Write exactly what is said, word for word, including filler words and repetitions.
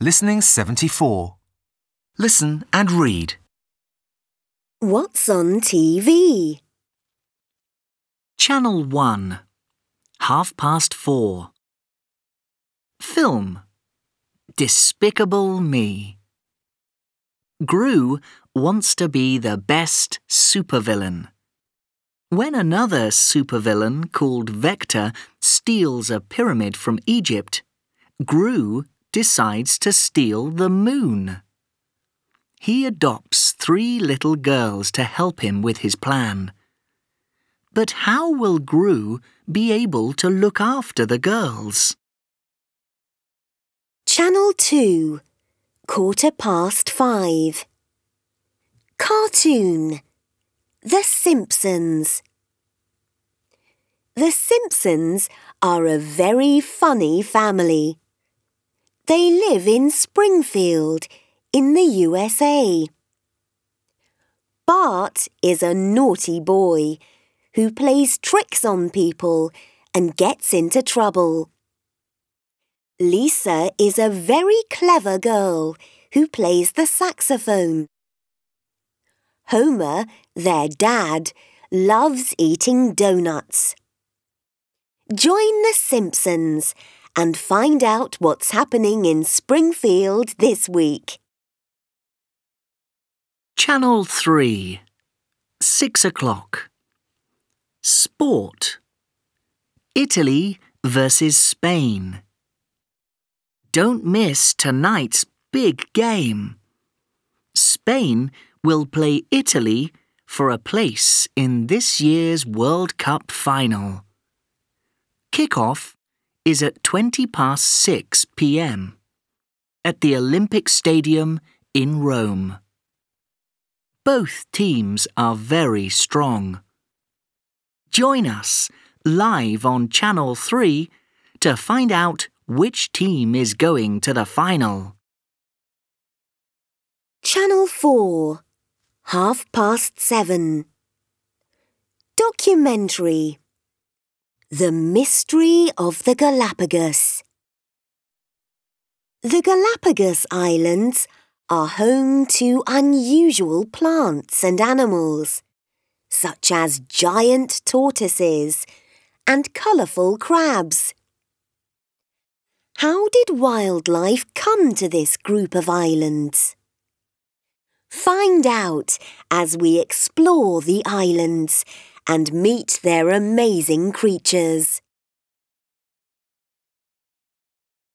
Listening seventy-four. Listen and read. What's on T V? Channel one. Half past four. Film. Despicable Me. Gru wants to be the best supervillain. When another supervillain called Vector steals a pyramid from Egypt, Gru decides to steal the moon. He adopts three little girls to help him with his plan. But how will Gru be able to look after the girls? Channel two. Quarter past five. Cartoon. The Simpsons. The Simpsons are a very funny family. They live in Springfield, in the U S A. Bart is a naughty boy who plays tricks on people and gets into trouble. Lisa is a very clever girl who plays the saxophone. Homer, their dad, loves eating donuts. Join the Simpsons and find out what's happening in Springfield this week. Channel three. Six o'clock. Sport. Italy versus Spain. Don't miss tonight's big game. Spain will play Italy for a place in this year's World Cup final. Kick-off is at twenty past six p m at the Olympic Stadium in Rome. Both teams are very strong. Join us live on Channel three to find out which team is going to the final. Channel four. Half past seven. Documentary. The Mystery of the Galapagos. The Galapagos Islands are home to unusual plants and animals, such as giant tortoises and colourful crabs. How did wildlife come to this group of islands? Find out as we explore the islands and meet their amazing creatures.